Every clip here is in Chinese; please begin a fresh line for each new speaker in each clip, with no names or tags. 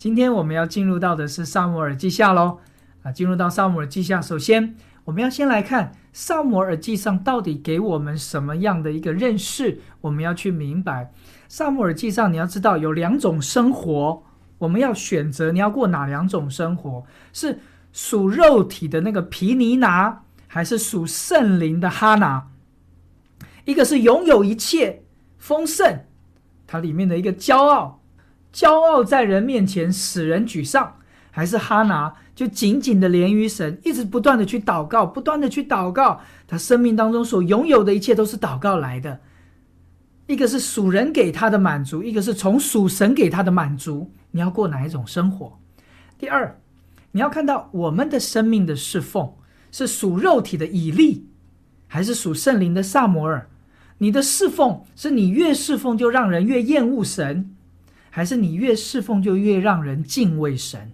今天我们要进入到的是撒母耳记下咯。进入到撒母耳记下，首先我们要先来看撒母耳记上到底给我们什么样的一个认识，我们要去明白。撒母耳记上你要知道有两种生活，我们要选择你要过哪两种生活，是属肉体的那个毗尼拿，还是属圣灵的哈拿。一个是拥有一切丰盛，它里面的一个骄傲在人面前使人沮丧，还是哈拿就紧紧的连于神，一直不断的去祷告，他生命当中所拥有的一切都是祷告来的。一个是属人给他的满足，一个是从属神给他的满足，你要过哪一种生活？第二，你要看到我们的生命的侍奉是属肉体的以利，还是属圣灵的撒母耳？你的侍奉是你越侍奉就让人越厌恶神，还是你越侍奉就越让人敬畏神？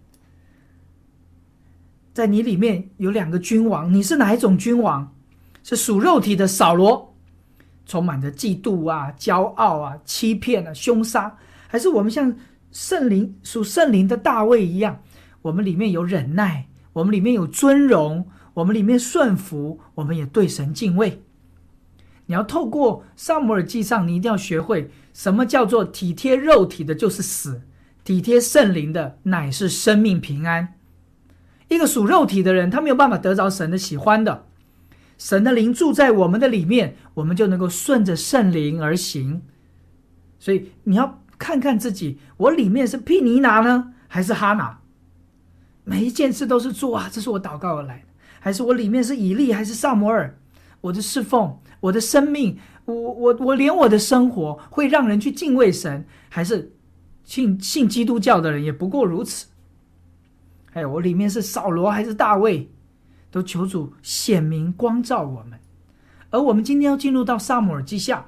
在你里面有两个君王，你是哪一种君王？是属肉体的扫罗，充满着嫉妒啊、骄傲啊、欺骗啊、凶杀，还是我们像属圣灵的大卫一样，我们里面有忍耐，我们里面有尊荣，我们里面顺服，我们也对神敬畏。你要透过撒母耳记上，你一定要学会什么叫做体贴肉体的就是死，体贴圣灵的乃是生命平安。一个属肉体的人，他没有办法得着神的喜欢的，神的灵住在我们的里面，我们就能够顺着圣灵而行。所以你要看看自己，我里面是毗尼拿呢，还是哈拿？每一件事都是做这是我祷告而来的，还是我里面是以利，还是撒母耳？我的侍奉，我的生命，我连我的生活会让人去敬畏神，还是信基督教的人也不过如此。还有我里面是扫罗还是大卫，都求主显明光照我们。而我们今天要进入到撒母耳记下，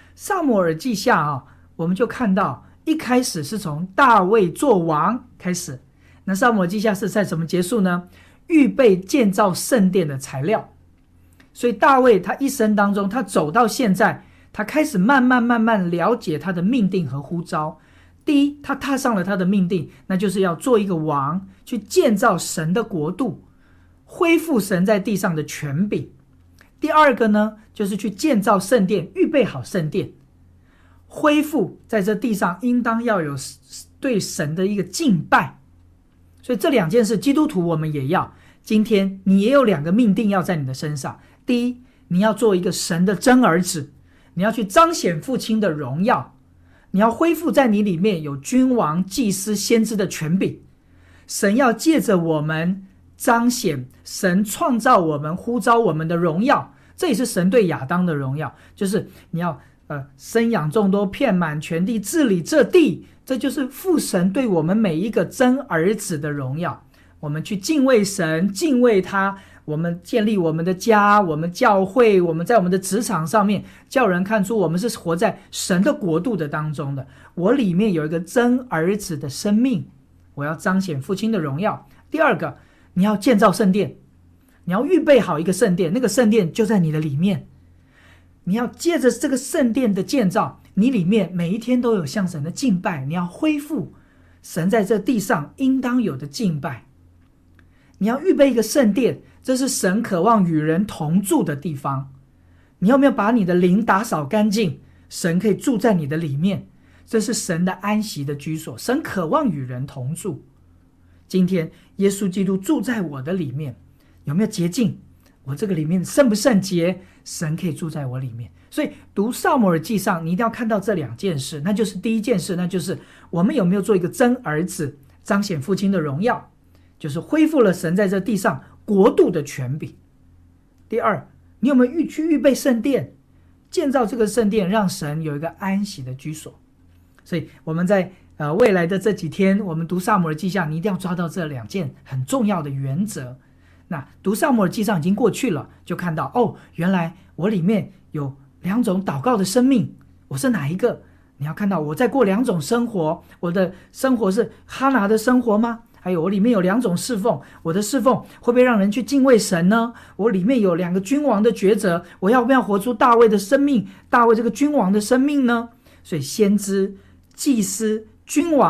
我们就看到一开始是从大卫做王开始。那撒母耳记下是在怎么结束呢？预备建造圣殿的材料。所以大卫他一生当中，他走到现在，他开始慢慢了解他的命定和呼召。第一，他踏上了他的命定，那就是要做一个王，去建造神的国度，恢复神在地上的权柄。第二个呢，就是去建造圣殿，预备好圣殿，恢复在这地上应当要有对神的一个敬拜。所以这两件事基督徒我们也要，今天你也有两个命定要在你的身上。第一，你要做一个神的真儿子，你要去彰显父亲的荣耀，你要恢复在你里面有君王、祭司、先知的权柄。神要借着我们彰显神创造我们、呼召我们的荣耀，这也是神对亚当的荣耀，就是你要生养众多，遍满全地，治理这地，这就是父神对我们每一个真儿子的荣耀。我们去敬畏神，敬畏他，我们建立我们的家，我们教会，我们在我们的职场上面，叫人看出我们是活在神的国度的当中的。我里面有一个真儿子的生命，我要彰显父亲的荣耀。第二个，你要建造圣殿，你要预备好一个圣殿，那个圣殿就在你的里面。你要借着这个圣殿的建造，你里面每一天都有向神的敬拜，你要恢复神在这地上应当有的敬拜。你要预备一个圣殿，这是神渴望与人同住的地方。你有没有把你的灵打扫干净？神可以住在你的里面，这是神的安息的居所。神渴望与人同住。今天耶稣基督住在我的里面，有没有洁净？我这个里面圣不圣洁？神可以住在我里面。所以读撒母耳记上，你一定要看到这两件事，那就是第一件事，那就是我们有没有做一个真儿子，彰显父亲的荣耀，就是恢复了神在这地上国度的权柄。第二，你有没有去预备圣殿，建造这个圣殿，让神有一个安息的居所。所以我们在未来的这几天，我们读撒母耳记下，你一定要抓到这两件很重要的原则。那读撒母耳记上已经过去了，就看到原来我里面有两种祷告的生命，我是哪一个？你要看到我在过两种生活，我的生活是哈拿的生活吗？还有我里面有两种侍奉，我的侍奉会不会让人去敬畏神呢？我里面有两个君王的抉择，我要不要活出大卫的生命，大卫这个君王的生命呢？所以先知、祭司、君王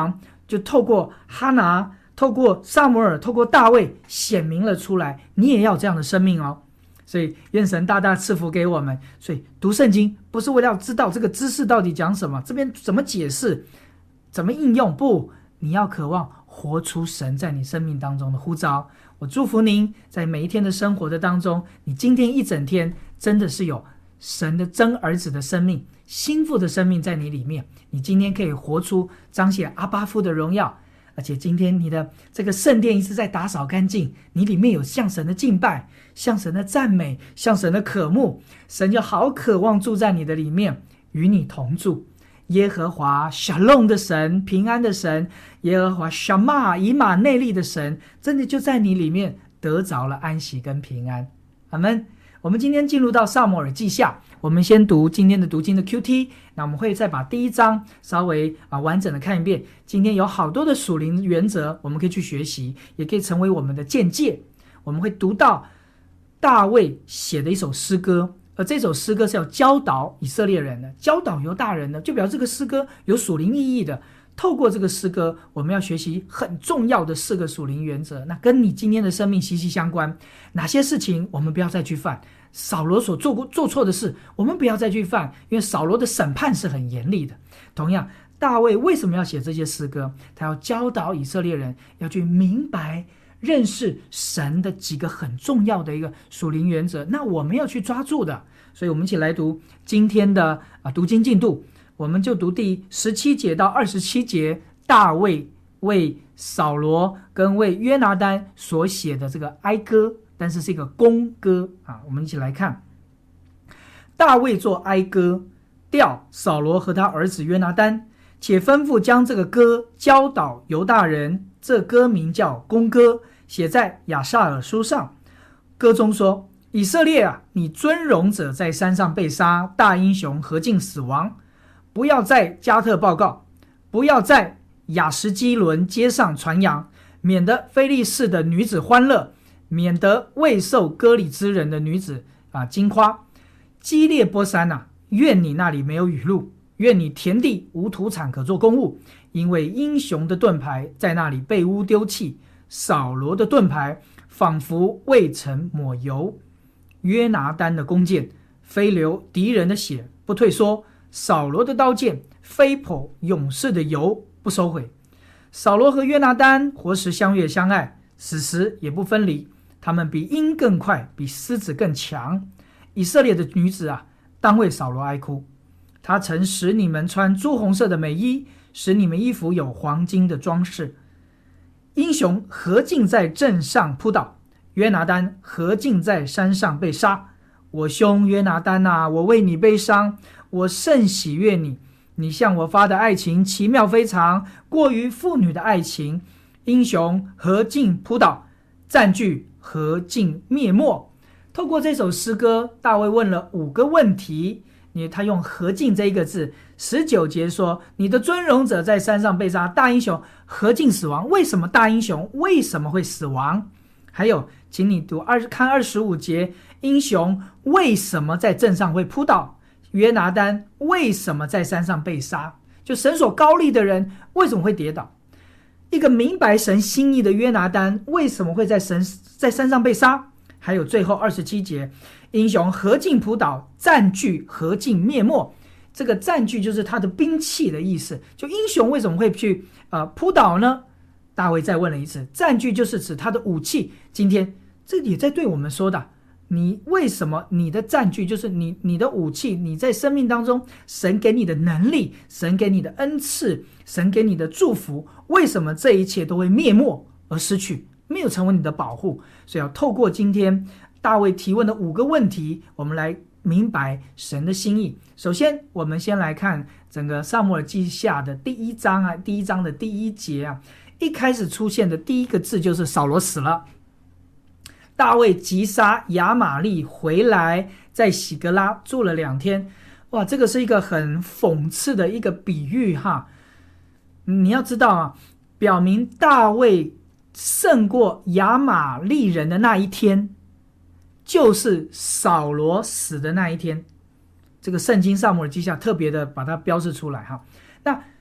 就透过哈拿，透过撒母耳，透过大卫显明了出来，你也要这样的生命哦。所以愿神大大赐福给我们。所以读圣经不是为了要知道这个知识到底讲什么，这边怎么解释，怎么应用，不，你要渴望活出神在你生命当中的呼召。我祝福您在每一天的生活的当中，你今天一整天真的是有神的真儿子的生命，心腹的生命在你里面，你今天可以活出彰显阿爸父的荣耀。而且今天你的这个圣殿一直在打扫干净，你里面有向神的敬拜，向神的赞美，向神的渴慕，神就好渴望住在你的里面，与你同住。耶和华 Shalom 的神，平安的神，耶和华 Shama 以马内利的神，真的就在你里面得着了安息跟平安。阿们。我们今天进入到撒母耳记下，我们先读今天的读经的 QT， 那我们会再把第一章稍微完整的看一遍。今天有好多的属灵原则我们可以去学习，也可以成为我们的见解。我们会读到大卫写的一首诗歌，而这首诗歌是要教导以色列人的，教导犹大人的，就表示这个诗歌有属灵意义的。透过这个诗歌，我们要学习很重要的4个属灵原则，那跟你今天的生命息息相关。哪些事情我们不要再去犯？扫罗所做错的事，我们不要再去犯，因为扫罗的审判是很严厉的。同样，大卫为什么要写这些诗歌？他要教导以色列人要去明白、认识神的几个很重要的一个属灵原则，那我们要去抓住的。所以我们一起来读今天的读经进度。我们就读第17节到27节，大卫为扫罗跟为约拿单所写的这个哀歌，但是是一个公歌我们一起来看。大卫作哀歌，调扫罗和他儿子约拿单，且吩咐将这个歌教导犹大人。这歌名叫公歌，写在亚萨尔书上。歌中说：以色列啊，你尊荣者在山上被杀，大英雄何进死亡。不要在加特报告，不要在亚什基伦街上传扬，免得非利士的女子欢乐，免得未受割礼之人的女子惊夸。基列波山愿你那里没有雨露，愿你田地无土产可做公务，因为英雄的盾牌在那里被污丢弃，扫罗的盾牌仿佛未曾抹油，约拿单的弓箭非流敌人的血不退缩，扫罗的刀剑非泼勇士的油不收回。扫罗和约拿单活时相悦相爱，死时也不分离，他们比鹰更快，比狮子更强。以色列的女子当为扫罗哀哭，他曾使你们穿朱红色的美衣，使你们衣服有黄金的装饰。英雄何进在阵上扑倒，约拿单何进在山上被杀。我兄约拿单我为你悲伤，我甚喜悦你，你向我发的爱情奇妙非常，过于妇女的爱情。英雄何进扑倒，占据何进灭没。透过这首诗歌，大卫问了5个问题，他用何进这一个字。19节说：你的尊荣者在山上被杀，大英雄何进死亡。为什么大英雄为什么会死亡？还有请你看25节，英雄为什么在阵上会扑倒，约拿单为什么在山上被杀，就神所高立的人为什么会跌倒，一个明白神心意的约拿单为什么会在山上被杀。还有最后27节，英雄何进扑倒，占据何进灭没。这个占据就是他的兵器的意思，就英雄为什么会去扑倒呢？大卫再问了一次，占据就是指他的武器。今天这也在对我们说的，你为什么你的占据就是你的武器，你在生命当中神给你的能力，神给你的恩赐，神给你的祝福，为什么这一切都会灭没而失去，没有成为你的保护？所以要透过今天大卫提问的5个问题，我们来明白神的心意。首先我们先来看整个撒母耳记下的第一章第一章的第1节一开始出现的第一个字就是扫罗死了。大卫击杀亚玛力回来，在喜格拉住了2天。哇，这个是一个很讽刺的一个比喻你要知道表明大卫胜过亚玛力人的那一天，就是扫罗死的那一天。这个圣经撒母耳记下特别的把它标示出来那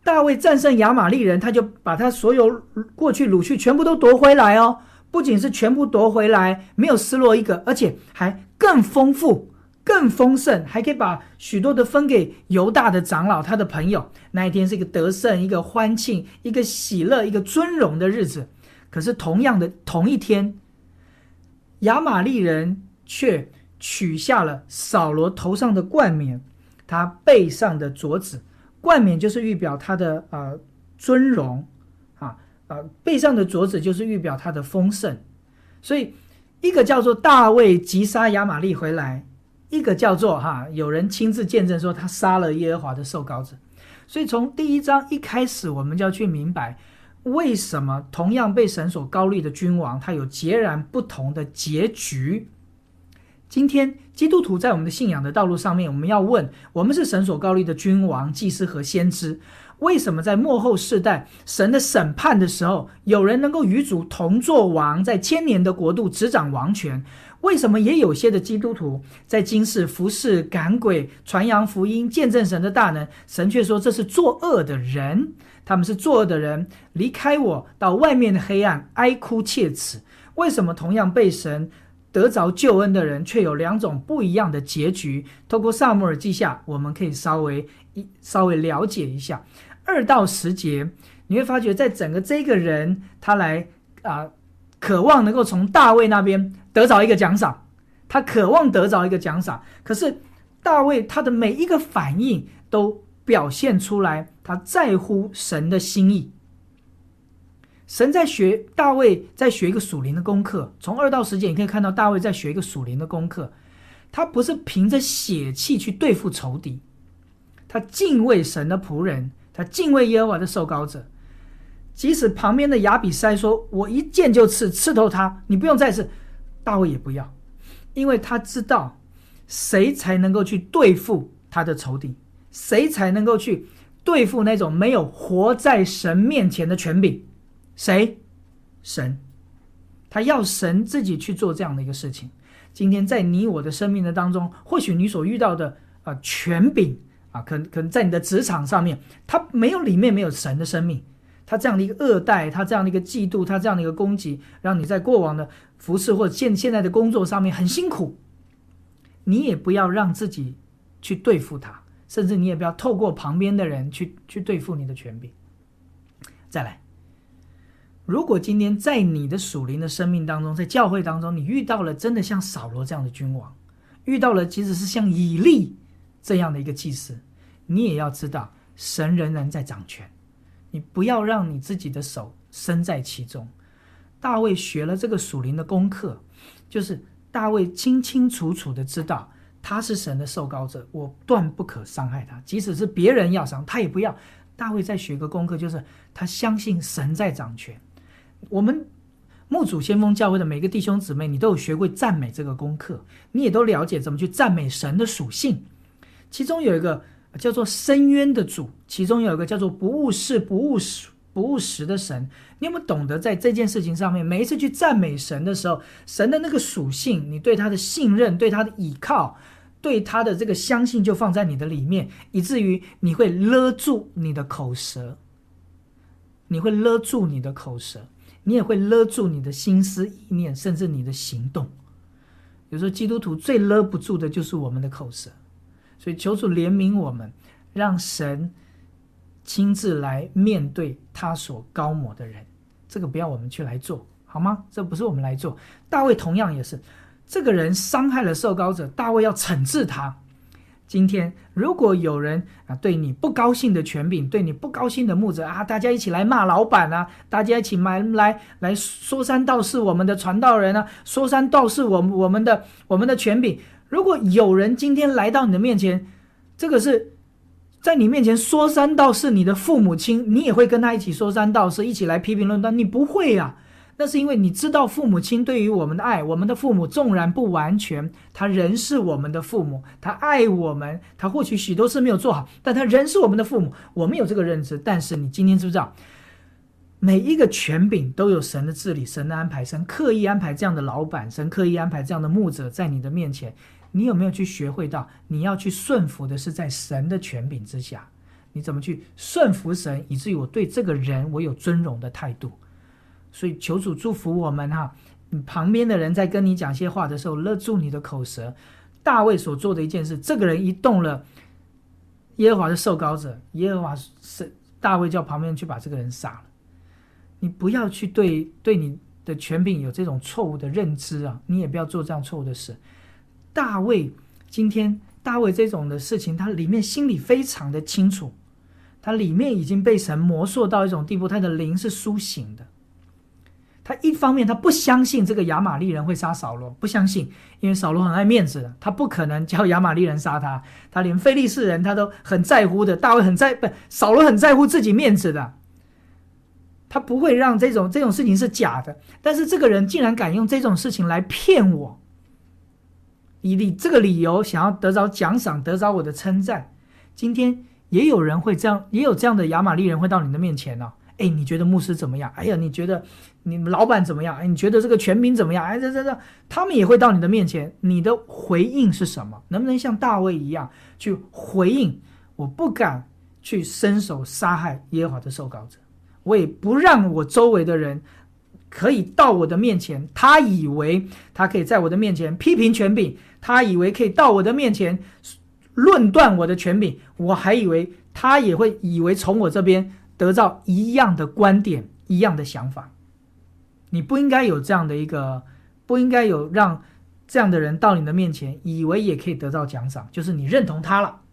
大卫战胜亚玛力人，他就把他所有过去掳去全部都夺回来哦。不仅是全部夺回来，没有失落一个，而且还更丰富、更丰盛，还可以把许多的分给犹大的长老、他的朋友。那一天是一个得胜、一个欢庆、一个喜乐、一个尊荣的日子。可是同样的同一天，亚玛力人却取下了扫罗头上的冠冕，他背上的镯子。冠冕就是预表他的尊荣背上的镯子就是预表他的丰盛。所以一个叫做大卫击杀亚玛力回来，一个叫做有人亲自见证说他杀了耶和华的受膏者。所以从第一章一开始，我们就要去明白为什么同样被神所膏立的君王，他有截然不同的结局。今天基督徒在我们的信仰的道路上面，我们要问，我们是神所膏立的君王、祭司和先知，为什么在末后世代神的审判的时候，有人能够与主同作王，在千年的国度执掌王权？为什么也有些的基督徒在今世服侍、赶鬼、传扬福音、见证神的大能，神却说这是作恶的人，他们是作恶的人，离开我，到外面的黑暗哀哭切齿？为什么同样被神得着救恩的人，却有两种不一样的结局？透过撒母耳记下，我们可以稍微了解一下。2到10节，你会发觉在整个这个人他来渴望能够从大卫那边得着一个奖赏，他渴望得着一个奖赏，可是大卫他的每一个反应都表现出来他在乎神的心意。大卫在学一个属灵的功课，从2到10节你可以看到大卫在学一个属灵的功课。他不是凭着血气去对付仇敌，他敬畏神的仆人，他敬畏耶和华的受膏者。即使旁边的亚比筛说我一剑就刺透他，你不用再刺，大卫也不要，因为他知道谁才能够去对付他的仇敌，谁才能够去对付那种没有活在神面前的权柄。谁？神。他要神自己去做这样的一个事情。今天在你我的生命的当中，或许你所遇到的权柄可能在你的职场上面，他里面没有神的生命，他这样的一个恶待，他这样的一个嫉妒，他这样的一个攻击，让你在过往的服事或者现在的工作上面很辛苦。你也不要让自己去对付他，甚至你也不要透过旁边的人去对付你的权柄。再来，如果今天在你的属灵的生命当中，在教会当中，你遇到了真的像扫罗这样的君王，遇到了即使是像以利这样的一个祭司，你也要知道神仍然在掌权，你不要让你自己的手身在其中。大卫学了这个属灵的功课，就是大卫清清楚楚的知道他是神的受膏者，我断不可伤害他，即使是别人要伤他也不要。大卫在学个功课，就是他相信神在掌权。我们牧主先锋教会的每个弟兄姊妹，你都有学过赞美这个功课，你也都了解怎么去赞美神的属性。其中有一个叫做深渊的主，其中有一个叫做不误事不误时的神。你有没有懂得在这件事情上面，每一次去赞美神的时候，神的那个属性，你对他的信任，对他的倚靠，对他的这个相信就放在你的里面，以至于你会勒住你的口舌，你会勒住你的口舌，你也会勒住你的心思意念，甚至你的行动。有时候基督徒最勒不住的就是我们的口舌，所以求主怜悯我们，让神亲自来面对他所膏抹的人。这个不要我们去来做，好吗？这不是我们来做。大卫同样也是，这个人伤害了受膏者，大卫要惩治他。今天如果有人对你不高兴的权柄，对你不高兴的牧者大家一起来骂老板大家一起来说三道四我们的传道人说三道四我们的权柄。如果有人今天来到你的面前，这个是在你面前说三道四你的父母亲，你也会跟他一起说三道四，一起来批评论断？你不会那是因为你知道父母亲对于我们的爱，我们的父母纵然不完全，他仍是我们的父母，他爱我们，他或许许多事没有做好，但他仍是我们的父母，我们有这个认知。但是你今天知不知道，每一个权柄都有神的治理，神的安排，神刻意安排这样的老板，神刻意安排这样的牧者在你的面前，你有没有去学会到，你要去顺服的是在神的权柄之下， 你怎么去顺服神，以至于我对这个人我有尊荣的态度。所以求主祝福我们你旁边的人在跟你讲些话的时候，勒住你的口舌。大卫所做的一件事，这个人一动了耶和华的受膏者，耶和华大卫叫旁边去把这个人杀了。你不要去对你的权柄有这种错误的认知你也不要做这样错误的事。今天大卫这种的事情，他里面心里非常的清楚，他里面已经被神磨塑到一种地步，他的灵是苏醒的。他一方面他不相信这个亚玛利人会杀扫罗，不相信，因为扫罗很爱面子的，他不可能叫亚玛利人杀他，他连非利士人他都很在乎的，扫罗很在乎自己面子的，他不会让这种事情是假的。但是这个人竟然敢用这种事情来骗我，以这个理由想要得着奖赏，得着我的称赞。今天也有人会这样，也有这样的亚玛利人会到你的面前你觉得牧师怎么样？哎呀，你觉得你们老板怎么样？你觉得这个权柄怎么样？他们也会到你的面前，你的回应是什么？能不能像大卫一样去回应？我不敢去伸手杀害耶和华的受膏者，我也不让我周围的人可以到我的面前，他以为他可以在我的面前批评权柄，他以为可以到我的面前论断我的权柄，我还以为他也会以为从我这边得到一样的观点，一样的想法。你不应该有这样的不应该有让这样的人到你的面前，以为也可以得到奖赏，就是你认同他了。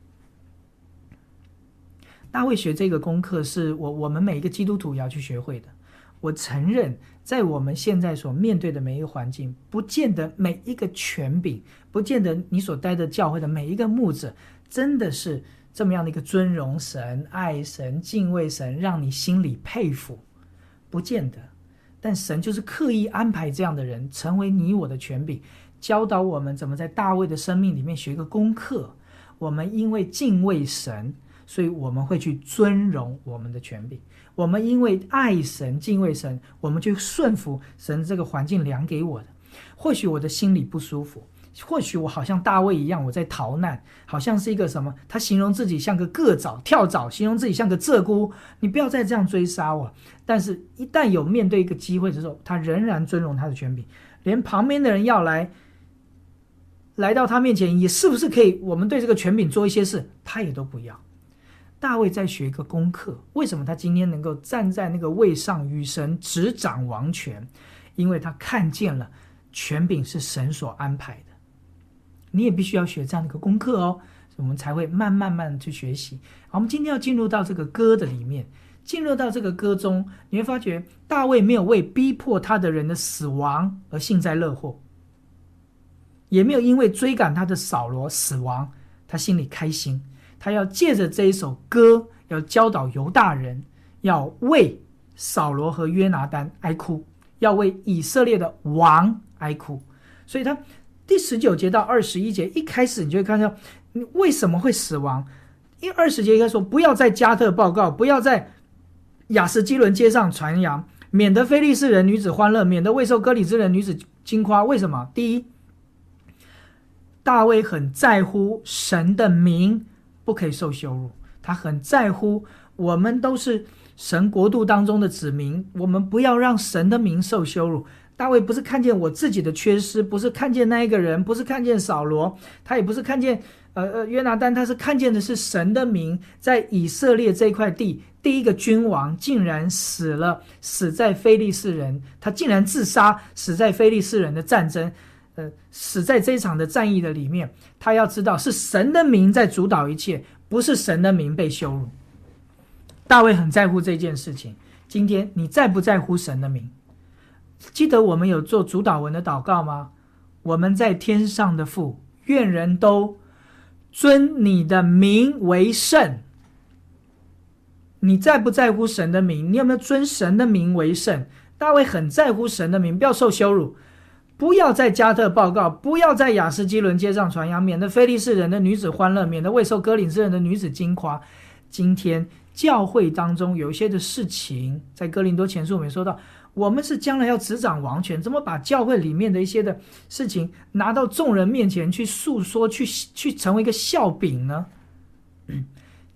大卫学这个功课是我们每一个基督徒也要去学会的。我承认在我们现在所面对的每一个环境，不见得每一个权柄，不见得你所待的教会的每一个牧者真的是这么样的一个尊荣神、爱神、敬畏神，让你心里佩服，不见得。但神就是刻意安排这样的人成为你我的权柄，教导我们怎么在大卫的生命里面学一个功课。我们因为敬畏神，所以我们会去尊荣我们的权柄。我们因为爱神、敬畏神，我们就顺服神这个环境量给我的。或许我的心里不舒服，或许我好像大卫一样，我在逃难，好像是一个什么，他形容自己像个个蚤跳蚤，形容自己像个鹧鸪，你不要再这样追杀我。但是一旦有面对一个机会的时候，他仍然尊荣他的权柄，连旁边的人要来到他面前，也是不是可以我们对这个权柄做一些事，他也都不要。大卫在学一个功课，为什么他今天能够站在那个位上与神执掌王权？因为他看见了权柄是神所安排的。你也必须要学这样的一个功课我们才会慢慢去学习。好，我们今天要进入到这个歌的里面，进入到这个歌中，你会发觉大卫没有为逼迫他的人的死亡而幸灾乐祸，也没有因为追赶他的扫罗死亡他心里开心。他要借着这一首歌，要教导犹大人，要为扫罗和约拿单哀哭，要为以色列的王哀哭。所以他第19节到21节一开始，你就会看到你为什么会死亡。因为20节应该说，不要在加特报告，不要在亚实基伦街上传扬，免得非利士人女子欢乐，免得未受割礼之人女子惊夸。为什么？第一，大卫很在乎神的名不可以受羞辱，他很在乎我们都是神国度当中的子民，我们不要让神的名受羞辱。大卫不是看见我自己的缺失，不是看见那一个人，不是看见扫罗，他也不是看见约拿单，他是看见的是神的名在以色列这块地，第一个君王竟然死在非利士人，他竟然自杀，死在非利士人的战争，死在这一场的战役的里面。他要知道是神的名在主导一切，不是神的名被羞辱。大卫很在乎这件事情。今天你在不在乎神的名？记得我们有做主祷文的祷告吗？我们在天上的父，愿人都尊你的名为圣。你在不在乎神的名？你有没有尊神的名为圣？大卫很在乎神的名，不要受羞辱，不要在加特报告，不要在亚实基伦街上传扬，免得非利士人的女子欢乐，免得未受割礼之人的女子惊夸。今天教会当中有一些的事情，在哥林多前书我们说到，我们是将来要执掌王权，怎么把教会里面的一些的事情拿到众人面前去诉说，去成为一个笑柄呢？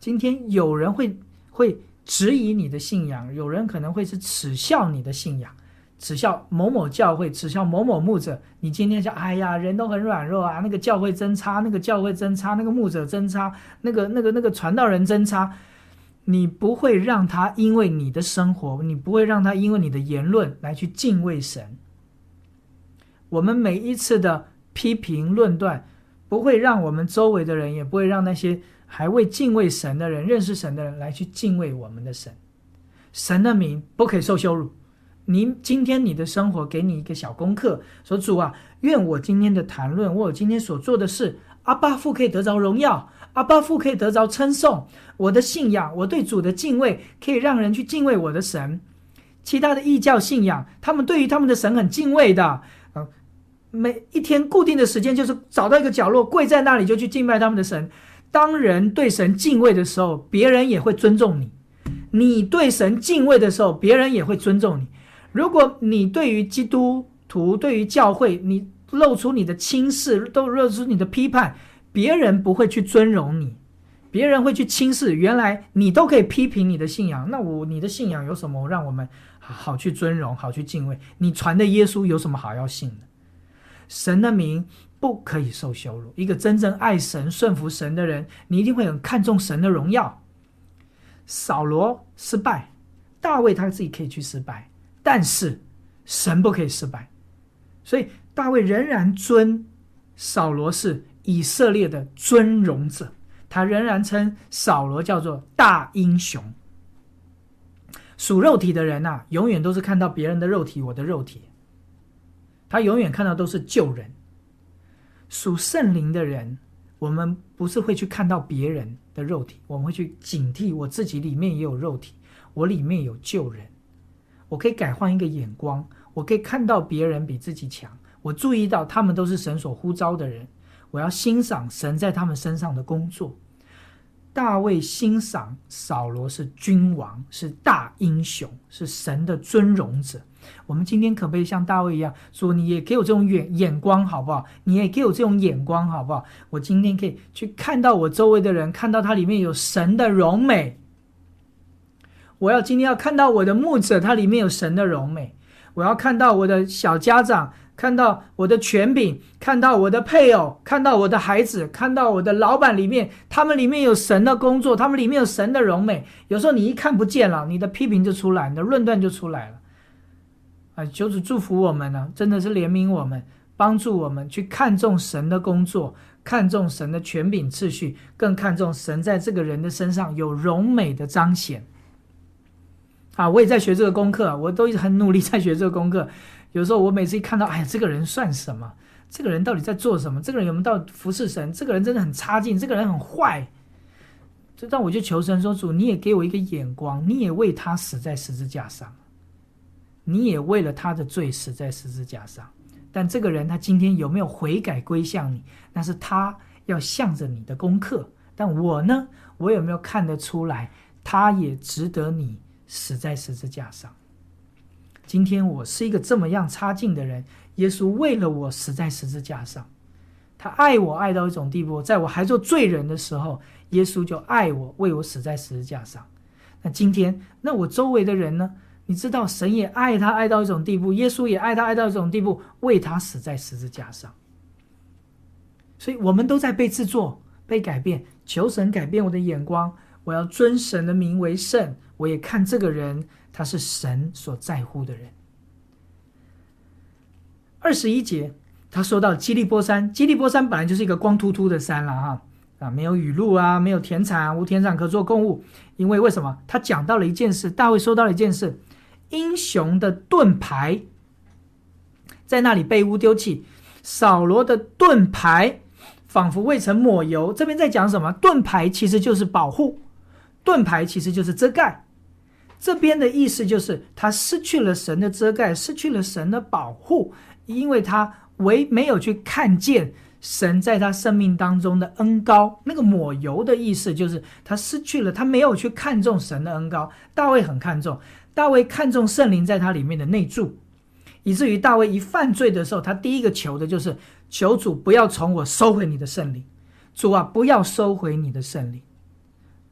今天有人会质疑你的信仰，有人可能会是耻笑你的信仰，耻笑某某教会，耻笑某某牧者。你今天讲，哎呀，人都很软弱啊，那个教会真差，那个教会真差，那个牧者真差，那个传道人真差。你不会让他因为你的生活，你不会让他因为你的言论来去敬畏神。我们每一次的批评论断，不会让我们周围的人，也不会让那些还未敬畏神的人、认识神的人来去敬畏我们的神。神的名不可以受羞辱。今天你的生活给你一个小功课，说主啊，愿我今天的谈论，我今天所做的事，阿爸父可以得着荣耀，阿爸父可以得着称颂，我的信仰，我对主的敬畏，可以让人去敬畏我的神。其他的异教信仰，他们对于他们的神很敬畏的，每一天固定的时间就是找到一个角落，跪在那里就去敬拜他们的神。当人对神敬畏的时候，别人也会尊重你。你对神敬畏的时候，别人也会尊重你。如果你对于基督徒、对于教会，你露出你的轻视，都露出你的批判，别人不会去尊荣你，别人会去轻视。原来你都可以批评你的信仰，那你的信仰有什么让我们好去尊荣、好去敬畏？你传的耶稣有什么好要信的？神的名不可以受羞辱。一个真正爱神、顺服神的人，你一定会很看重神的荣耀。扫罗失败，大卫他自己可以去失败，但是神不可以失败。所以大卫仍然尊扫罗是以色列的尊荣者，他仍然称扫罗叫做大英雄。属肉体的人啊，永远都是看到别人的肉体，我的肉体，他永远看到都是救人。属圣灵的人，我们不是会去看到别人的肉体，我们会去警惕我自己里面也有肉体，我里面有救人。我可以改换一个眼光，我可以看到别人比自己强，我注意到他们都是神所呼召的人，我要欣赏神在他们身上的工作。大卫欣赏扫罗是君王，是大英雄，是神的尊荣者。我们今天可不可以像大卫一样，说你也给我这种眼光好不好？你也给我这种眼光好不好？我今天可以去看到我周围的人，看到他里面有神的荣美。我今天要看到我的牧者，他里面有神的荣美。我要看到我的小家长，看到我的权柄，看到我的配偶，看到我的孩子，看到我的老板里面，他们里面有神的工作，他们里面有神的荣美。有时候你一看不见了，你的批评就出来，你的论断就出来了。求主祝福我们呢，真的是怜悯我们，帮助我们去看重神的工作，看重神的权柄次序，更看重神在这个人的身上有荣美的彰显。我也在学这个功课，我都一直很努力在学这个功课。有时候我每次一看到，哎呀，这个人算什么？这个人到底在做什么？这个人有没有到服侍神？这个人真的很差劲，这个人很坏。这让我就求神说，主，你也给我一个眼光，你也为他死在十字架上，你也为了他的罪死在十字架上。但这个人他今天有没有悔改归向你，那是他要向着你的功课。但我呢，我有没有看得出来，他也值得你死在十字架上？今天我是一个这么样差劲的人，耶稣为了我死在十字架上，他爱我爱到一种地步，在我还做罪人的时候，耶稣就爱我，为我死在十字架上。那今天，那我周围的人呢？你知道神也爱他爱到一种地步，耶稣也爱他爱到一种地步，为他死在十字架上。所以我们都在被制作，被改变，求神改变我的眼光，我要尊神的名为圣，我也看这个人他是神所在乎的人。21节他说到基利波山，基利波山本来就是一个光秃秃的山了没有雨露啊，没有田产，无田产可做供物。因为为什么？他讲到了一件事，大卫说到了一件事，英雄的盾牌在那里被污丢弃，扫罗的盾牌仿佛未曾抹油。这边在讲什么？盾牌其实就是保护，盾牌其实就是遮盖。这边的意思就是他失去了神的遮盖，失去了神的保护，因为他没有去看见神在他生命当中的恩膏。那个抹油的意思就是他失去了，他没有去看重神的恩膏。大卫很看重，大卫看重圣灵在他里面的内住，以至于大卫一犯罪的时候，他第一个求的就是求主不要从我收回你的圣灵，主啊，不要收回你的圣灵。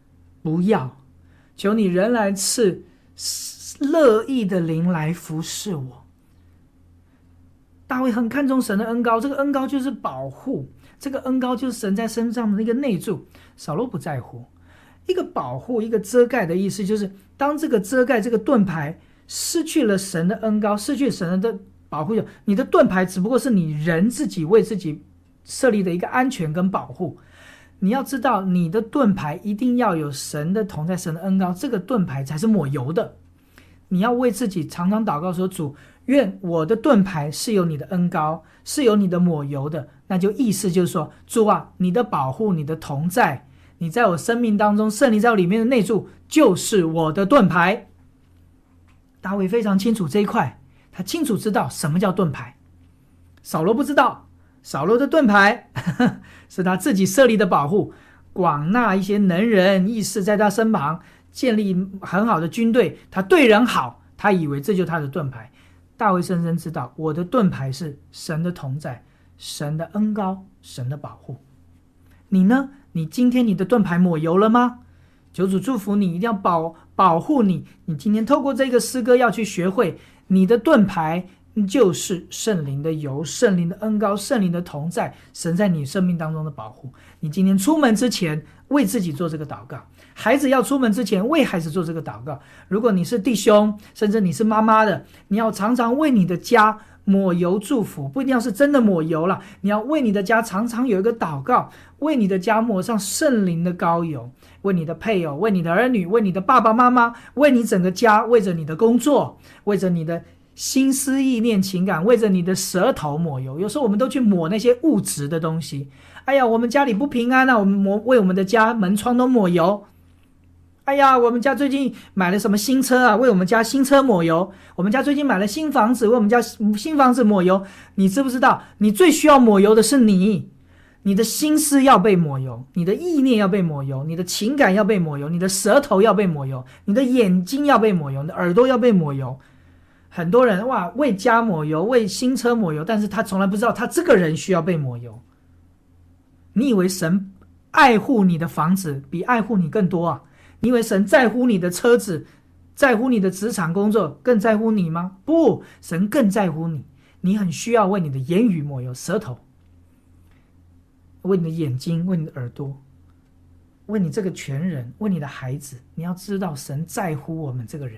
不要，求你仍然赐乐意的灵来服侍我。大卫很看重神的恩膏，这个恩膏就是保护，这个恩膏就是神在身上的那个内住。扫罗不在乎，一个保护，一个遮盖的意思，就是当这个遮盖，这个盾牌失去了神的恩膏，失去神的保护，你的盾牌只不过是你人自己为自己设立的一个安全跟保护。你要知道，你的盾牌一定要有神的同在，神的恩膏，这个盾牌才是抹油的。你要为自己常常祷告说，主，愿我的盾牌是有你的恩膏，是有你的抹油的。那就意思就是说，主啊，你的保护，你的同在，你在我生命当中，圣灵在我里面的内住，就是我的盾牌。大卫非常清楚这一块，他清楚知道什么叫盾牌。扫罗不知道，扫罗的盾牌是他自己设立的保护，广纳一些能人义士在他身旁，建立很好的军队，他对人好，他以为这就是他的盾牌。大卫深深知道，我的盾牌是神的同在，神的恩膏，神的保护。你呢？你今天你的盾牌抹油了吗？求主祝福你，一定要保护你。你今天透过这个诗歌要去学会，你的盾牌就是圣灵的油，圣灵的恩膏，圣灵的同在，神在你生命当中的保护。你今天出门之前为自己做这个祷告，孩子要出门之前为孩子做这个祷告。如果你是弟兄，甚至你是妈妈的，你要常常为你的家抹油祝福，不一定要是真的抹油了，你要为你的家常常有一个祷告，为你的家抹上圣灵的膏油，为你的配偶，为你的儿女，为你的爸爸妈妈，为你整个家，为着你的工作，为着你的心思意念情感，为着你的舌头抹油。有时候我们都去抹那些物质的东西，哎呀，我们家里不平安啊，我们为我们的家门窗都抹油。哎呀，我们家最近买了什么新车啊，为我们家新车抹油。我们家最近买了新房子，为我们家新房子抹油。你知不知道，你最需要抹油的是你的心思要被抹油，你的意念要被抹油，你的情感要被抹油，你的舌头要被抹油，你的眼睛要被抹油，你的耳朵要被抹油。很多人为家抹油，为新车抹油，但是他从来不知道他这个人需要被抹油。你以为神爱护你的房子比爱护你更多啊？你以为神在乎你的车子，在乎你的职场工作，更在乎你吗？不，神更在乎你。你很需要为你的言语抹油，舌头，为你的眼睛，为你的耳朵，为你这个全人，为你的孩子。你要知道神在乎我们这个人。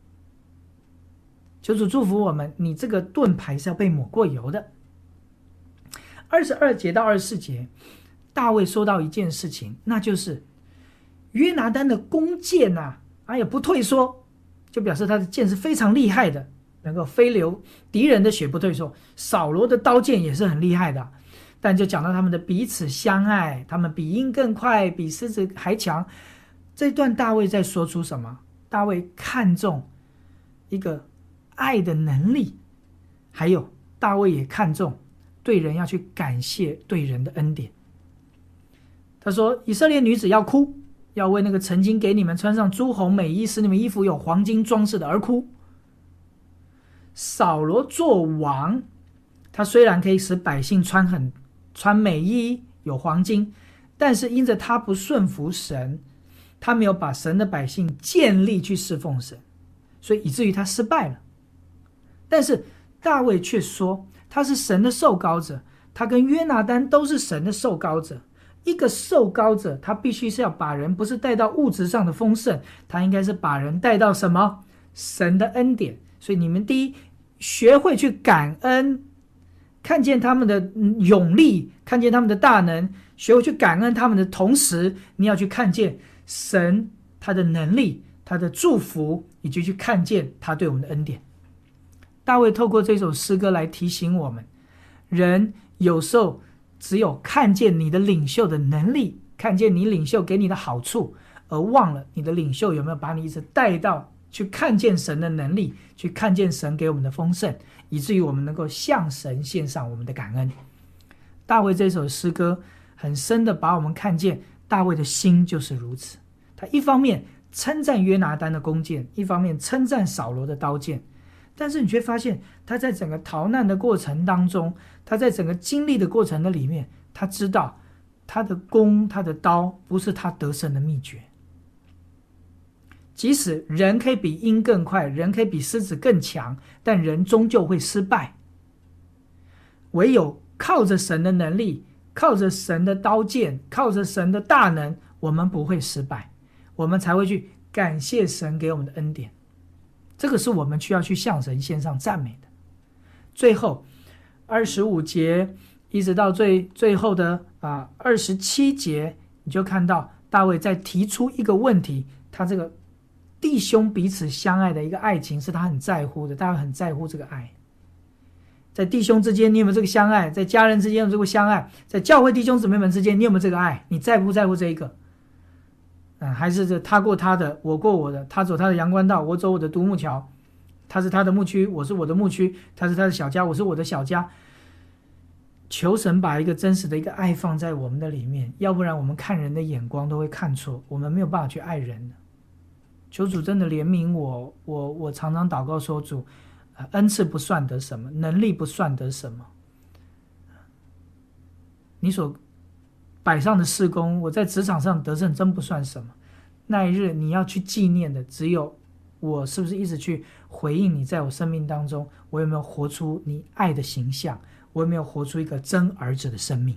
求主祝福我们，你这个盾牌是要被抹过油的。22节到24节，大卫说到一件事情，那就是约拿单的弓箭也不退缩，就表示他的箭是非常厉害的，能够飞流敌人的血不退缩。扫罗的刀剑也是很厉害的，但就讲到他们的彼此相爱，他们比鹰更快，比狮子还强。这段大卫在说出什么？大卫看重一个爱的能力，还有大卫也看重对人要去感谢对人的恩典。他说，以色列女子要哭，要为那个曾经给你们穿上朱红美衣，使你们衣服有黄金装饰的而哭。扫罗做王，他虽然可以使百姓穿美衣有黄金，但是因着他不顺服神，他没有把神的百姓建立去侍奉神，所以以至于他失败了。但是大卫却说他是神的受膏者，他跟约拿单都是神的受膏者。一个受膏者，他必须是要把人不是带到物质上的丰盛，他应该是把人带到什么？神的恩典。所以你们第一，学会去感恩，看见他们的勇力，看见他们的大能，学会去感恩他们的同时，你要去看见神他的能力，他的祝福，以及去看见他对我们的恩典。大卫透过这首诗歌来提醒我们，人有时候只有看见你的领袖的能力，看见你领袖给你的好处，而忘了你的领袖有没有把你一直带到去看见神的能力，去看见神给我们的丰盛，以至于我们能够向神献上我们的感恩。大卫这首诗歌很深的把我们看见大卫的心就是如此，他一方面称赞约拿单的弓箭，一方面称赞扫罗的刀剑。但是你却发现他在整个逃难的过程当中，他在整个经历的过程的里面，他知道他的弓他的刀不是他得胜的秘诀。 即使人可以比鹰更快，人可以比狮子更强，但人终究会失败。唯有靠着神的能力，靠着神的刀剑，靠着神的大能，我们不会失败，我们才会去感谢神给我们的恩典。这个是我们需要去向神献上赞美的。最后25节一直到最后的27节，你就看到大卫在提出一个问题，他这个弟兄彼此相爱的一个爱情是他很在乎的，大卫很在乎这个爱。在弟兄之间你有没有这个相爱？在家人之间有没有这个相爱？在教会弟兄姊妹们之间你有没有这个爱？你在不在乎这一个？还是他过他的，我过我的，他走他的阳关道，我走我的独木桥，他是他的牧区，我是我的牧区，他是他的小家，我是我的小家。求神把一个真实的一个爱放在我们的里面，要不然我们看人的眼光都会看错，我们没有办法去爱人的。求主真的怜悯我常常祷告说，主，恩赐不算得什么，能力不算得什么，你所摆上的事工，我在职场上得胜真不算什么。那一日你要去纪念的只有我是不是一直去回应你在我生命当中，我有没有活出你爱的形象，我有没有活出一个真儿子的生命。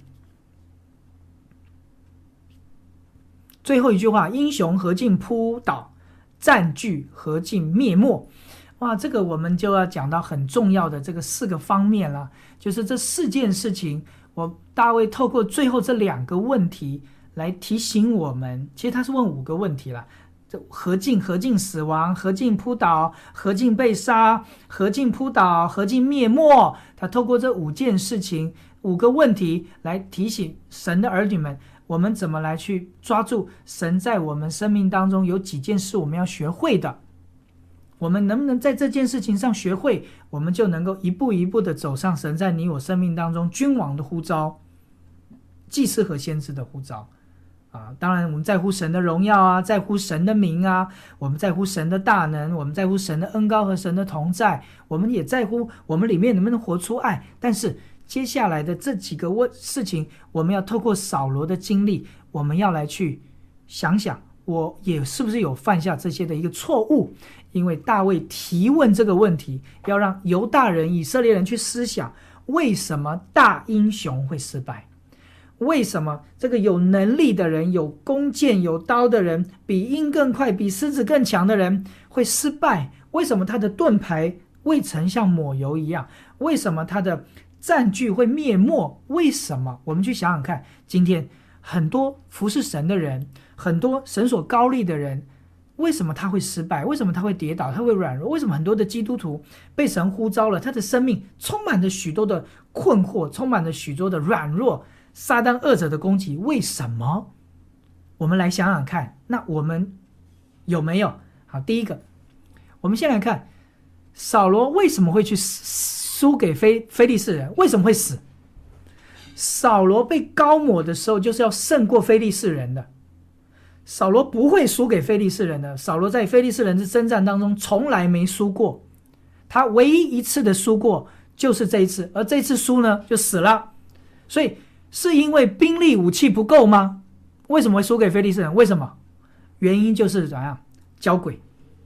最后一句话，英雄何进扑倒，占据何进灭没。哇，这个我们就要讲到很重要的这个4个方面了，就是这4件事情，大卫透过最后这2个问题来提醒我们。其实他是问5个问题啦，何进死亡，何进扑倒，何进被杀，何进扑倒，何进灭没。他透过这5件事情5个问题来提醒神的儿女们，我们怎么来去抓住神在我们生命当中有几件事我们要学会的。我们能不能在这件事情上学会，我们就能够一步一步的走上神在你我生命当中君王的呼召，祭司和先知的呼召。当然我们在乎神的荣耀啊，在乎神的名啊，我们在乎神的大能，我们在乎神的恩膏和神的同在，我们也在乎我们里面能不能活出爱。但是接下来的这几个事情，我们要透过扫罗的经历，我们要来去想想，我也是不是有犯下这些的一个错误。因为大卫提问这个问题，要让犹大人以色列人去思想，为什么大英雄会失败，为什么这个有能力的人，有弓箭有刀的人，比鹰更快比狮子更强的人会失败，为什么他的盾牌未曾像抹油一样，为什么他的占据会灭没，为什么？我们去想想看，今天很多服侍神的人，很多神所高立的人，为什么他会失败？为什么他会跌倒？他会软弱？为什么很多的基督徒被神呼召了，他的生命充满了许多的困惑，充满了许多的软弱，撒旦恶者的攻击？为什么？我们来想想看，那我们有没有？好，第一个，我们先来看扫罗为什么会去输给非利士人，为什么会死？扫罗被膏抹的时候，就是要胜过非利士人的。扫罗不会输给非利士人的，扫罗在非利士人的征战当中从来没输过，他唯一一次的输过就是这一次，而这一次输呢就死了。所以是因为兵力武器不够吗？为什么会输给非利士人？为什么？原因就是怎样？交鬼。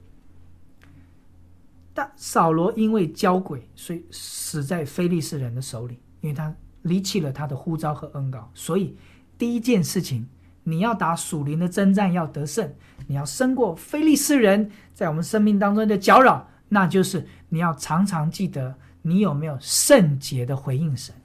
但扫罗因为交鬼，所以死在非利士人的手里，因为他离弃了他的呼召和恩膏。所以第一件事情，你要打属灵的征战要得胜，你要胜过非利士人在我们生命当中的搅扰，那就是你要常常记得你有没有圣洁的回应神，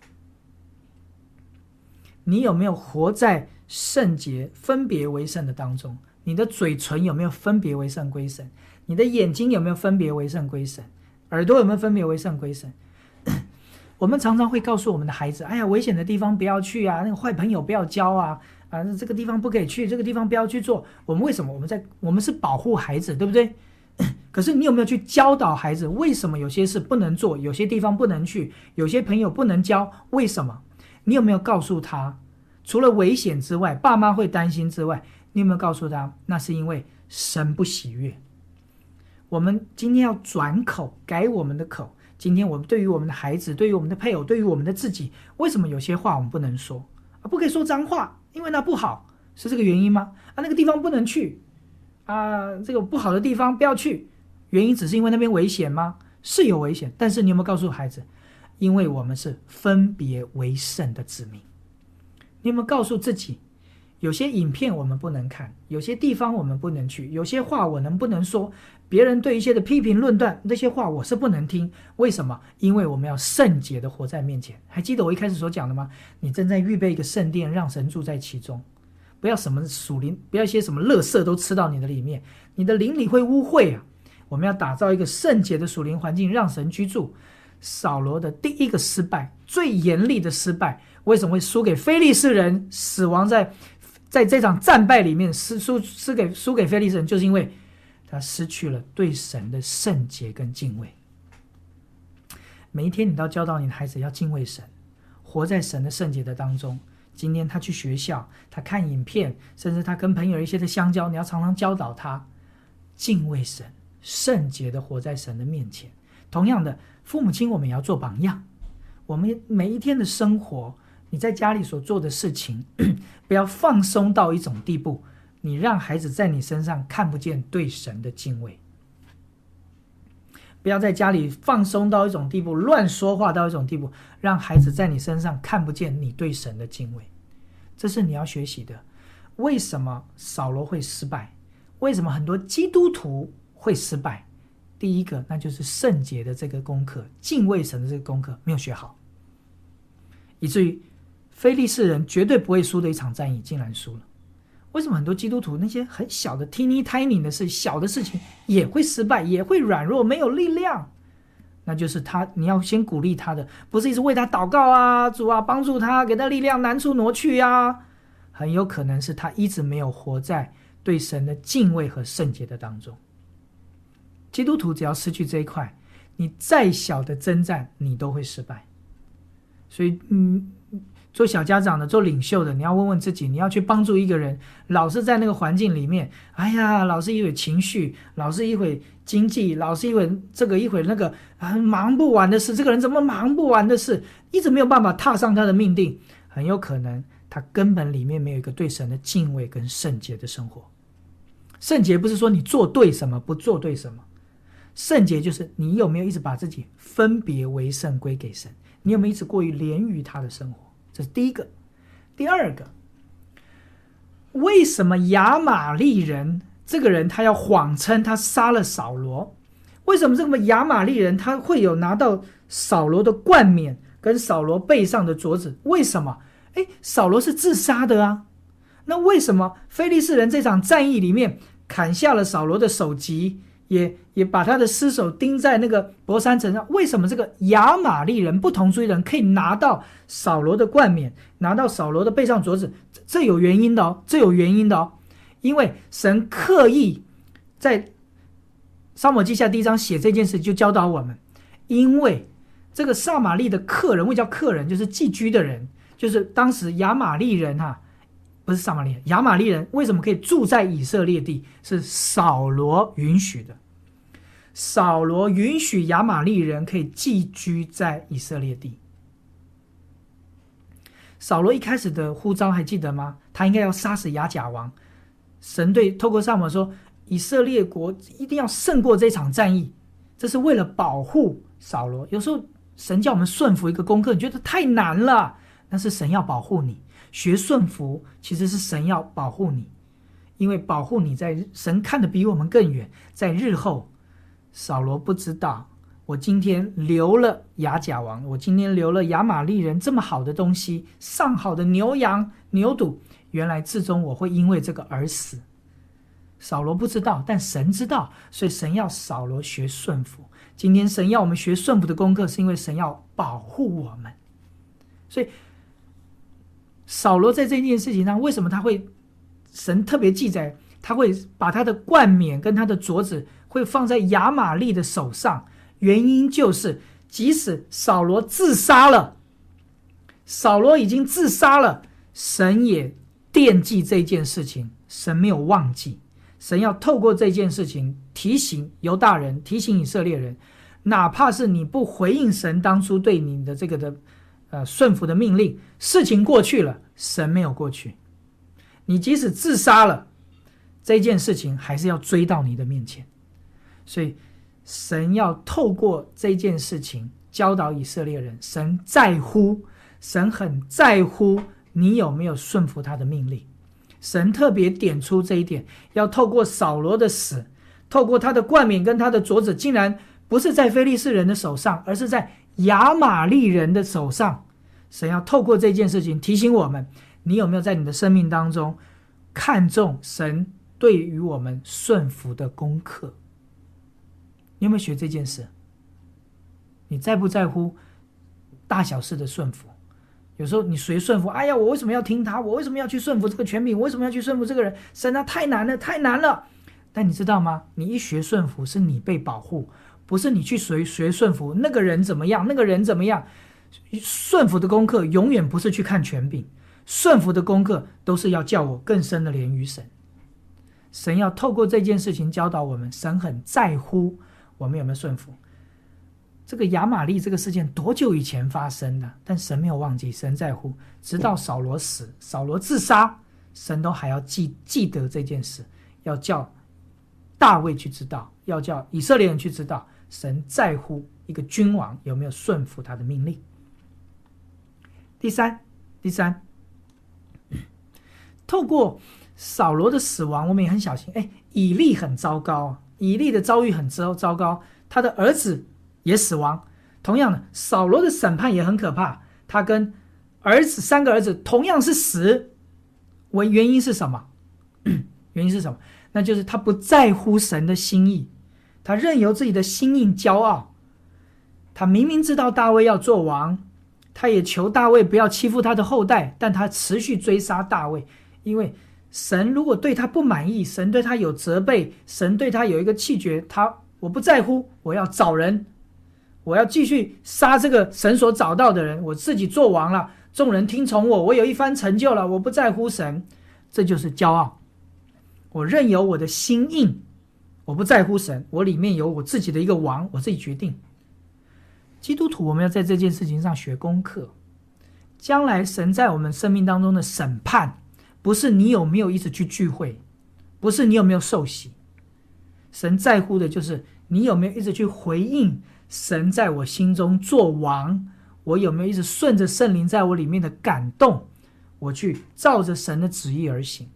你有没有活在圣洁分别为圣的当中，你的嘴唇有没有分别为圣归神，你的眼睛有没有分别为圣归神，耳朵有没有分别为圣归神。我们常常会告诉我们的孩子，哎呀，危险的地方不要去啊，那个坏朋友不要交啊，这个地方不可以去，这个地方不要去做。我们为什么？我们是保护孩子，对不对？可是你有没有去教导孩子，为什么有些事不能做，有些地方不能去，有些朋友不能交？为什么？你有没有告诉他，除了危险之外，爸妈会担心之外，你有没有告诉他，那是因为神不喜悦。我们今天要转口，改我们的口。今天我们对于我们的孩子，对于我们的配偶，对于我们的自己，为什么有些话我们不能说？不可以说脏话，因为那不好，是这个原因吗？那个地方不能去， 这个不好的地方不要去，原因只是因为那边危险吗？是有危险，但是你有没有告诉孩子，因为我们是分别为圣的子民？你有没有告诉自己，有些影片我们不能看，有些地方我们不能去，有些话我能不能说，别人对一些的批评论断，那些话我是不能听。为什么？因为我们要圣洁的活在面前。还记得我一开始所讲的吗？你正在预备一个圣殿，让神住在其中，不要什么属灵，不要一些什么垃圾都吃到你的里面，你的灵里会污秽啊。我们要打造一个圣洁的属灵环境，让神居住。扫罗的第一个失败，最严厉的失败，为什么会输给非利士人，死亡在这场战败里面，输给非利士人，就是因为他失去了对神的圣洁跟敬畏。每一天你都要教导你的孩子要敬畏神，活在神的圣洁的当中。今天他去学校，他看影片，甚至他跟朋友一些的相交，你要常常教导他敬畏神，圣洁的活在神的面前。同样的，父母亲我们也要做榜样，我们每一天的生活，你在家里所做的事情不要放松到一种地步，你让孩子在你身上看不见对神的敬畏。不要在家里放松到一种地步，乱说话到一种地步，让孩子在你身上看不见你对神的敬畏。这是你要学习的。为什么扫罗会失败？为什么很多基督徒会失败？第一个，那就是圣洁的这个功课，敬畏神的这个功课没有学好，以至于非利士人绝对不会输的一场战役竟然输了。为什么很多基督徒那些很小的 teeny tiny 的事，小的事情也会失败，也会软弱，没有力量？那就是你要先鼓励他的，不是一直为他祷告啊，主啊帮助他，给他力量，难处挪去啊。很有可能是他一直没有活在对神的敬畏和圣洁的当中。基督徒只要失去这一块，你再小的征战你都会失败。所以做小家长的，做领袖的，你要问问自己，你要去帮助一个人，老是在那个环境里面，哎呀，老是一会情绪，老是一会经济，老是一会这个一会那个，忙不完的事，这个人怎么忙不完的事，一直没有办法踏上他的命定，很有可能他根本里面没有一个对神的敬畏跟圣洁的生活。圣洁不是说你做对什么不做对什么，圣洁就是你有没有一直把自己分别为圣归给神，你有没有一直过于连于他的生活，这是第一个。第二个，为什么亚玛利人这个人他要谎称他杀了扫罗？为什么这个亚玛利人他会有拿到扫罗的冠冕跟扫罗背上的镯子？为什么？扫罗是自杀的啊，那为什么非利士人这场战役里面砍下了扫罗的首级，也把他的尸首钉在那个伯山城上？为什么这个亚玛利人不同族裔人可以拿到扫罗的冠冕，拿到扫罗的背上镯子？这有原因的哦，这有原因的哦。因为神刻意在撒母耳记下第1章写这件事，就教导我们，因为这个撒玛利的客人，为叫客人就是寄居的人，就是当时亚玛利人不是撒玛利人，亚玛利人为什么可以住在以色列地？是扫罗允许的。扫罗允许亚玛利人可以寄居在以色列地。扫罗一开始的呼召还记得吗？他应该要杀死亚甲王。神透过撒母耳说，以色列国一定要胜过这场战役，这是为了保护扫罗。有时候神叫我们顺服一个功课，你觉得太难了，但是神要保护你。学顺服其实是神要保护你，因为保护你在神看得比我们更远，在日后扫罗不知道，我今天留了亚甲王，我今天留了亚玛利人这么好的东西，上好的牛羊牛犊，原来至终我会因为这个而死。扫罗不知道，但神知道，所以神要扫罗学顺服。今天神要我们学顺服的功课，是因为神要保护我们。所以扫罗在这件事情上，为什么神特别记载，他会把他的冠冕跟他的镯子会放在亚玛利的手上？原因就是即使扫罗自杀了，扫罗已经自杀了，神也惦记这件事情，神没有忘记。神要透过这件事情提醒犹大人，提醒以色列人，哪怕是你不回应神当初对你的这个的顺服的命令，事情过去了，神没有过去。你即使自杀了， 这件事情还是要追到你的面前。所以神要透过这件事情教导以色列人，神很在乎你有没有顺服他的命令。神特别点出这一点，要透过扫罗的死，透过他的冠冕跟他的镯子，竟然不是在非利士人的手上，而是在亚玛力人的手上。神要透过这件事情提醒我们，你有没有在你的生命当中看重神对于我们顺服的功课？你有没有学这件事？你在不在乎大小事的顺服？有时候你随顺服，哎呀，我为什么要听他？我为什么要去顺服这个权柄？我为什么要去顺服这个人？神啊，太难了，太难了！但你知道吗？你一学顺服，是你被保护，不是你去学顺服。那个人怎么样？那个人怎么样？顺服的功课永远不是去看权柄，顺服的功课都是要叫我更深的连于神。神要透过这件事情教导我们，神很在乎我们有没有顺服。这个亚玛力这个事件多久以前发生的？但神没有忘记，神在乎，直到扫罗死，扫罗自杀，神都还要记得这件事，要叫大卫去知道，要叫以色列人去知道，神在乎一个君王有没有顺服他的命令。第三，透过扫罗的死亡，我们也很小心。以利很糟糕，以利的遭遇很糟糕，他的儿子也死亡。同样的，扫罗的审判也很可怕，他跟三个儿子同样是死。原因是什么？那就是他不在乎神的心意，他任由自己的心意骄傲。他明明知道大卫要做王，他也求大卫不要欺负他的后代，但他持续追杀大卫。因为神如果对他不满意，神对他有责备，神对他有一个气绝，我不在乎，我要找人，我要继续杀这个神所找到的人，我自己做王了，众人听从我，我有一番成就了，我不在乎神。这就是骄傲。我任由我的心硬，我不在乎神，我里面有我自己的一个王，我自己决定。基督徒我们要在这件事情上学功课，将来神在我们生命当中的审判，不是你有没有一直去聚会，不是你有没有受洗，神在乎的就是你有没有一直去回应神在我心中做王，我有没有一直顺着圣灵在我里面的感动，我去照着神的旨意而行。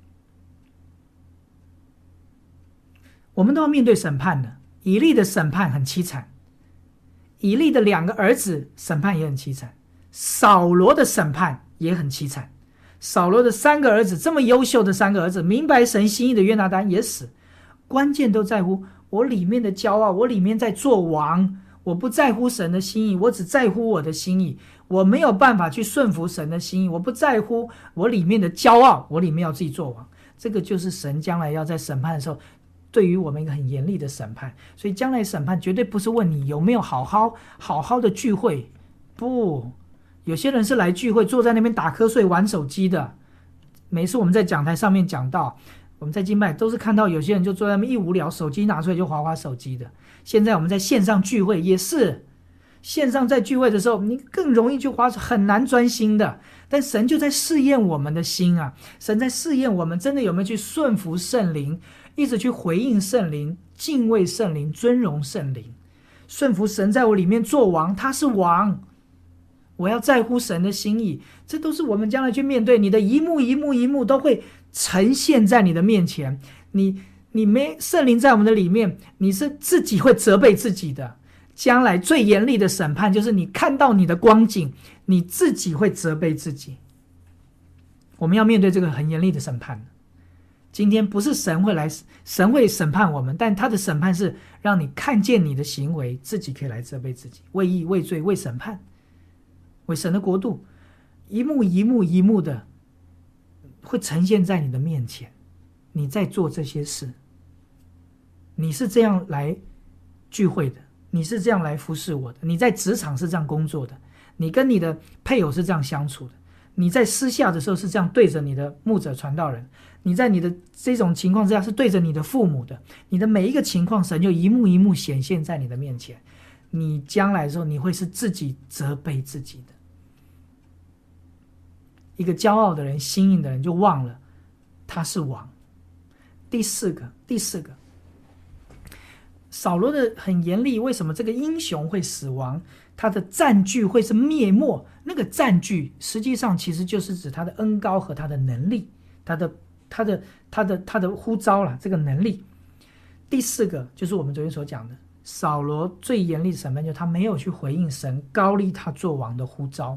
我们都要面对审判的。以利的审判很凄惨，以利的2个儿子审判也很凄惨，扫罗的审判也很凄惨。扫罗的3个儿子，这么优秀的3个儿子，明白神心意的约拿单也死。关键都在乎我里面的骄傲，我里面在做王，我不在乎神的心意，我只在乎我的心意，我没有办法去顺服神的心意，我不在乎我里面的骄傲，我里面要自己做王。这个就是神将来要在审判的时候对于我们一个很严厉的审判。所以将来审判绝对不是问你有没有好好的聚会，不，有些人是来聚会坐在那边打瞌睡玩手机的。每次我们在讲台上面讲到，我们在敬拜都是看到有些人就坐在那边一无聊，手机拿出来就滑手机的。现在我们在线上聚会也是，线上在聚会的时候你更容易去滑，很难专心的。但神就在试验我们的心啊，神在试验我们真的有没有去顺服圣灵，一直去回应圣灵，敬畏圣灵，尊荣圣灵，顺服神在我里面做王，他是王，我要在乎神的心意。这都是我们将来去面对，你的一幕一幕一幕都会呈现在你的面前。你没圣灵在我们的里面，你是自己会责备自己的。将来最严厉的审判就是你看到你的光景，你自己会责备自己。我们要面对这个很严厉的审判。今天不是神会审判我们，但他的审判是让你看见你的行为，自己可以来责备自己，为义为罪为审判，为神的国度，一幕一幕一幕的会呈现在你的面前。你在做这些事，你是这样来聚会的，你是这样来服侍我的，你在职场是这样工作的，你跟你的配偶是这样相处的，你在私下的时候是这样对着你的牧者传道人，你在你的这种情况之下是对着你的父母的，你的每一个情况神就一幕一幕显现在你的面前。你将来的时候你会是自己责备自己的。一个骄傲的人，心硬的人就忘了他是王， 第四个，扫罗的很严厉，为什么这个英雄会死亡？他的占据会是灭没，那个占据实际上其实就是指他的恩膏和他的能力，他的呼召了这个能力。第四个就是我们昨天所讲的，扫罗最严厉的审判就是他没有去回应神膏立他做王的呼召。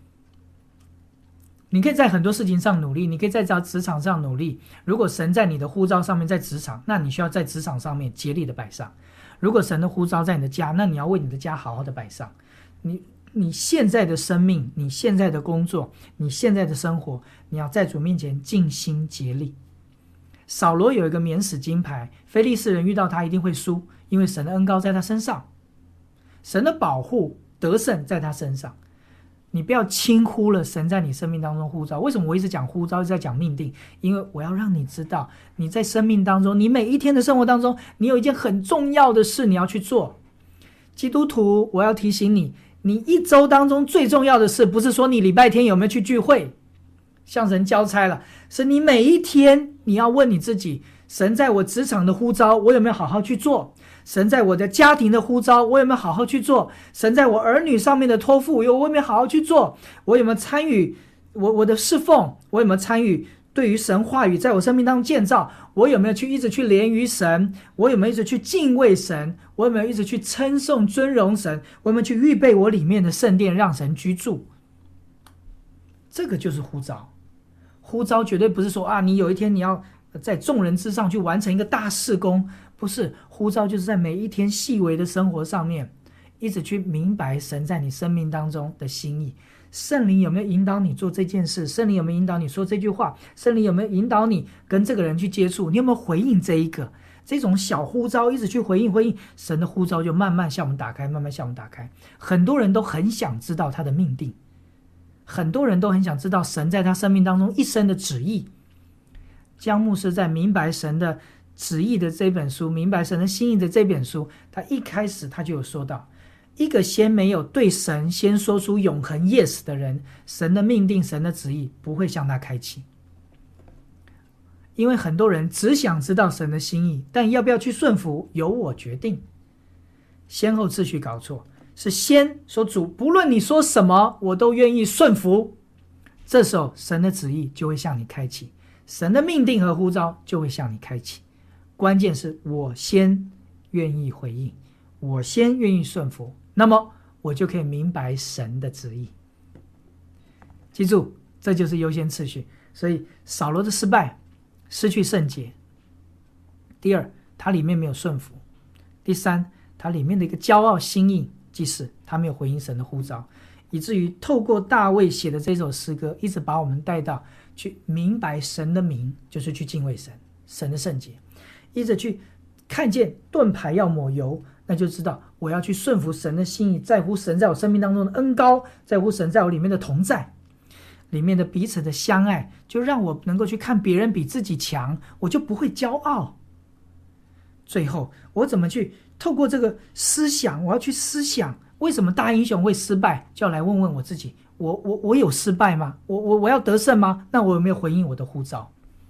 你可以在很多事情上努力，你可以在职场上努力，如果神在你的呼召上面在职场，那你需要在职场上面竭力的摆上。如果神的呼召在你的家，那你要为你的家好好的摆上。你现在的生命，你现在的工作，你现在的生活，你要在主面前尽心竭力。扫罗有一个免死金牌，非利士人遇到他一定会输，因为神的恩膏在他身上，神的保护得胜在他身上。你不要轻忽了神在你生命当中呼召。为什么我一直讲呼召，一直在讲命定？因为我要让你知道，你在生命当中，你每一天的生活当中，你有一件很重要的事你要去做。基督徒，我要提醒你，你一周当中最重要的事，不是说你礼拜天有没有去聚会向神交差了，是你每一天你要问你自己，神在我职场的呼召我有没有好好去做？神在我的家庭的呼召我有没有好好去做？神在我儿女上面的托付我有没有好好去做？我有没有参与我的侍奉？我有没有参与对于神话语在我生命当中建造？我有没有一直去连于神？我有没有一直去敬畏神？我有没有一直去称颂尊荣神？我有没有去预备我里面的圣殿让神居住？这个就是呼召。呼召绝对不是说你有一天你要在众人之上去完成一个大事工，不是。呼召就是在每一天细微的生活上面一直去明白神在你生命当中的心意。圣灵有没有引导你做这件事？圣灵有没有引导你说这句话？圣灵有没有引导你跟这个人去接触？你有没有回应这种小呼召，一直去回应，神的呼召就慢慢向我们打开，慢慢向我们打开。很多人都很想知道他的命定，很多人都很想知道神在他生命当中一生的旨意。江牧师在明白神的旨意的这本书，明白神的心意的这本书，他一开始他就有说到，一个先没有对神先说出永恒 yes 的人，神的命定，神的旨意不会向他开启。因为很多人只想知道神的心意，但要不要去顺服由我决定。先后次序搞错，是先说主不论你说什么我都愿意顺服，这时候神的旨意就会向你开启，神的命定和呼召就会向你开启。关键是我先愿意回应，我先愿意顺服，那么我就可以明白神的旨意。记住，这就是优先次序。所以扫罗的失败，失去圣洁。第二，他里面没有顺服。第三，他里面的一个骄傲心意，即是他没有回应神的呼召，以至于透过大卫写的这首诗歌，一直把我们带到去明白神的名，就是去敬畏神，神的圣洁，一直去看见盾牌要抹油，那就知道我要去顺服神的心意，在乎神在我生命当中的恩膏，在乎神在我里面的同在，里面的彼此的相爱，就让我能够去看别人比自己强，我就不会骄傲。最后我怎么去透过这个思想，我要去思想为什么大英雄会失败，就要来问问我自己，我有失败吗？我要得胜吗？那我有没有回应我的呼召？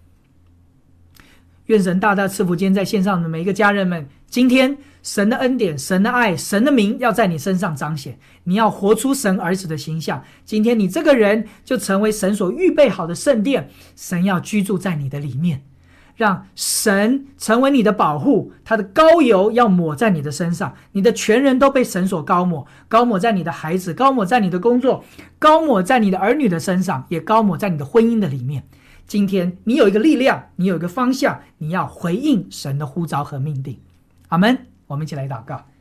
愿神大大赐福今天在线上的每一个家人们，今天神的恩典，神的爱，神的名要在你身上彰显，你要活出神儿子的形象。今天你这个人就成为神所预备好的圣殿，神要居住在你的里面，让神成为你的保护，他的膏油要抹在你的身上，你的全人都被神所膏抹，膏抹在你的孩子，膏抹在你的工作，膏抹在你的儿女的身上，也膏抹在你的婚姻的里面。今天你有一个力量，你有一个方向，你要回应神的呼召和命定。阿们。我们一起来祷告。